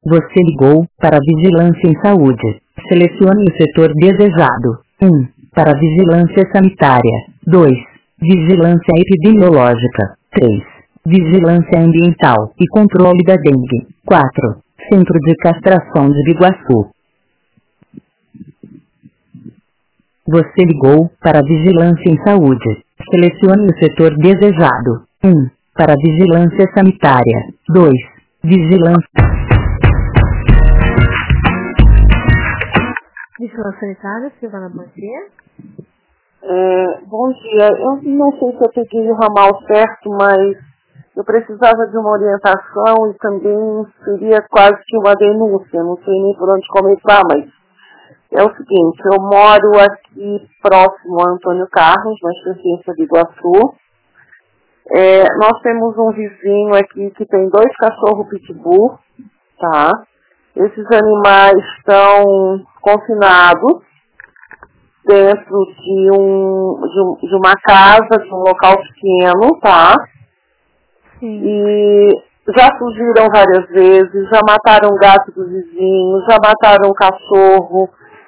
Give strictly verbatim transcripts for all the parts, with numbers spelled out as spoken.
Você ligou para a Vigilância em Saúde. Selecione o setor desejado. um. Para Vigilância Sanitária. dois. Vigilância Epidemiológica. três. Vigilância Ambiental e Controle da Dengue. quatro. Centro de Castração de Biguaçu. Você ligou para a Vigilância em Saúde. Selecione o setor desejado. um. Para Vigilância Sanitária. dois. Vigilância... Vigilância Sanitária, Silvana, bom dia. É, bom dia. Eu não sei se eu peguei o ramal certo, mas eu precisava de uma orientação e também seria quase que uma denúncia. Não sei nem por onde começar, mas é o seguinte, eu moro aqui próximo a Antônio Carlos, na Estância de Iguaçu. É, nós temos um vizinho aqui que tem dois cachorros pitbull, tá? Esses animais estão confinados dentro de, um, de, um, de uma casa, de um local pequeno, tá? Sim. E já fugiram várias vezes, já mataram o gato do vizinho, já mataram o cachorro.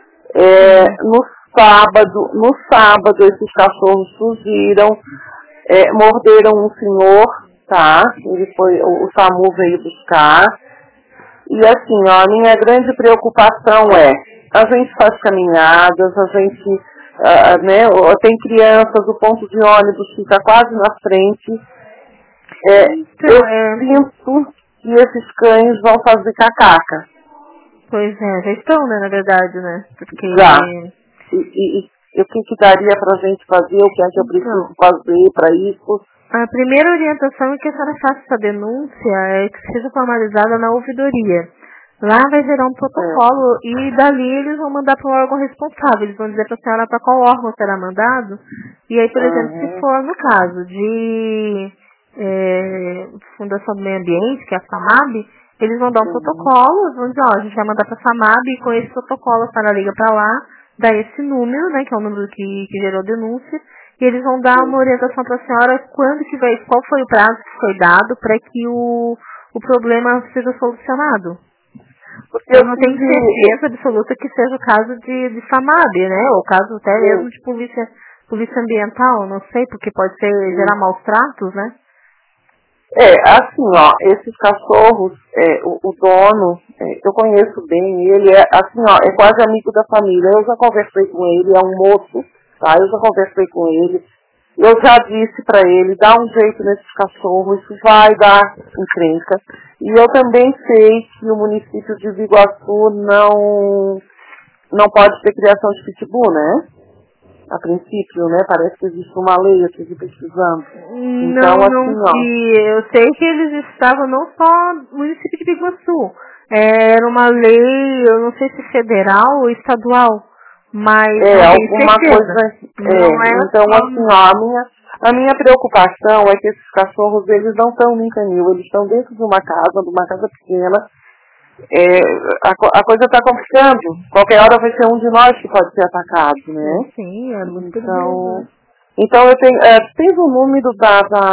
É, no sábado, no sábado esses cachorros fugiram, é, morderam um senhor, tá? Ele foi, o, o SAMU veio buscar. E assim, ó, a minha grande preocupação é, a gente faz caminhadas, a gente, uh, né, tem crianças, o ponto de ônibus fica quase na frente. É, eu é... sinto que esses cães vão fazer cacaca. Pois é, já estão, né, na verdade, né? Porque... Já. E, e, e o que, que daria pra gente fazer, o que é que eu preciso Não. fazer para isso? A primeira orientação é que a senhora faça essa denúncia é que seja formalizada na ouvidoria. Lá vai gerar um protocolo é. e dali eles vão mandar para o órgão responsável. Eles vão dizer para a senhora para qual órgão será mandado. E aí, por uhum. exemplo, se for no caso de é, Fundação do Meio Ambiente, que é a FAMAB, eles vão dar um uhum. protocolo, eles vão dizer, ó, a gente vai mandar para a FAMAB e com esse protocolo a senhora liga para lá, dá esse número, né, que é o número que, que gerou a denúncia, e eles vão dar uma orientação para a senhora quando que vai, qual foi o prazo que foi dado para que o, o problema seja solucionado. Porque eu não tenho certeza absoluta que seja o caso de, de FAMAB, né? Ou caso até mesmo de polícia, polícia ambiental, não sei, porque pode ser gerar maus tratos, né? É, assim, ó, esses cachorros, é, o, o dono, é, eu conheço bem, ele é, assim, ó, é quase amigo da família. Eu já conversei com ele, é um moço, tá? Eu já conversei com ele. Eu já disse para ele, dá um jeito nesses cachorros, isso vai dar encrenca. E eu também sei que o município de Biguaçu não, não pode ter criação de pitbull, né? A princípio, né? Parece que existe uma lei aqui pesquisando. Então, não, assim, não ó. vi. Eu sei que eles estavam não só no município de Biguaçu. Era uma lei, eu não sei se federal ou estadual. Mas é, não alguma coisa. É, não é então, só... assim, ó, a minha, a minha preocupação é que esses cachorros, eles não estão em canil, eles estão dentro de uma casa, de uma casa pequena. É, a, a coisa está complicando. Qualquer hora vai ser um de nós que pode ser atacado, né? Sim, é muito então, perigoso. então eu tenho. É, tens o número da, da.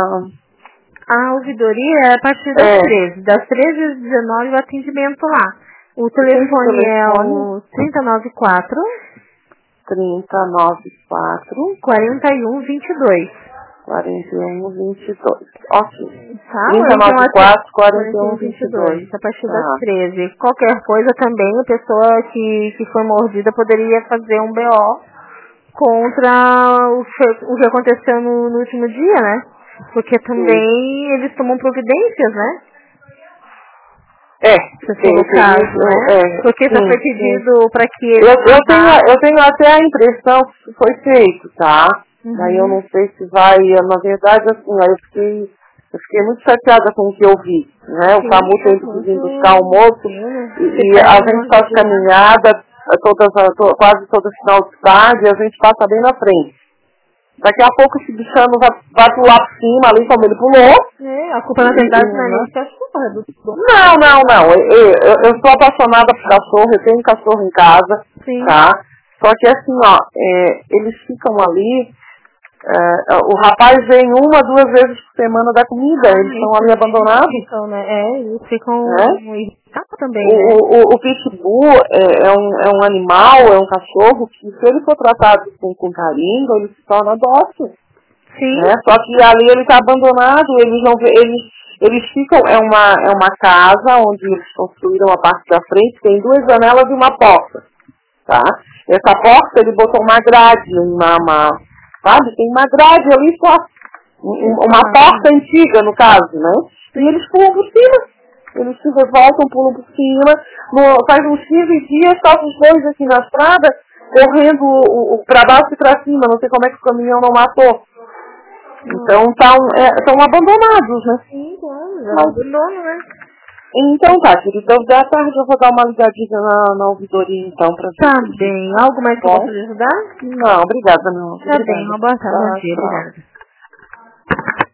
A ouvidoria é a partir das É. treze. Das treze às dezenove o atendimento lá. O telefone, telefone é o trinta e nove quatro trinta e nove quatro quarenta e um vinte e dois. quarenta e um vinte e dois. Ok. Tá? trinta e nove quatro quarenta e um vinte e dois. A partir tá. das treze. Qualquer coisa também, a pessoa que, que foi mordida poderia fazer um B O contra o, o que aconteceu no, no último dia, né? Porque também Sim. eles tomam providências, né? É, se for o caso, né? É, Porque sim, só foi pedido para que eles... Eu, eu, tenho, eu tenho até a impressão que foi feito, tá? Uhum. Daí eu não sei se vai... Na verdade, assim, ó, eu fiquei, eu fiquei muito chateada com o que eu vi, né? O SAMU teve que vir buscar o moço e, e a gente faz caminhada todas, to, quase todo final de tarde e a gente passa bem na frente. Daqui a pouco esse bichano vai, vai pular por cima ali como ele pulou. É, a culpa na verdade não é nem cachorro, é do... Não, não, não. Eu, eu, eu sou apaixonada por cachorro, eu tenho cachorro em casa, Sim. tá? Só que assim, ó, é, eles ficam ali É, o rapaz vem uma, duas vezes por semana dar comida, Ah, eles estão ali abandonados. Ficam, né? É, eles ficam Né? irritados também, O, né? o, o pitbull é, é, um, é um animal, é um cachorro que, se ele for tratado com, com carinho, ele se torna dócil. Sim. Né? Só que ali ele está abandonado, eles não vê, eles, eles ficam, é uma, é uma casa onde eles construíram a parte da frente, tem duas janelas e uma porta. Tá? Essa porta ele botou uma grade, uma, uma, sabe? Tem uma grade ali só, um, uma porta antiga no caso, né? E eles pulam por cima. Eles se voltam, pulam por cima, no, faz uns quinze dias, estavam os dois aqui na estrada, correndo o, o, para baixo e para cima, não sei como é que o caminhão não matou. Então estão é, abandonados, né? Sim, claro, já abandono, né? Então tá, querida, da tarde eu vou dar uma ligadinha na, na ouvidoria então pra ver. Tá bem. Algo mais que eu Bom? posso lhe ajudar? Não, obrigada, meu. Tá bem, uma boa tarde, bom dia, Tchau. obrigada.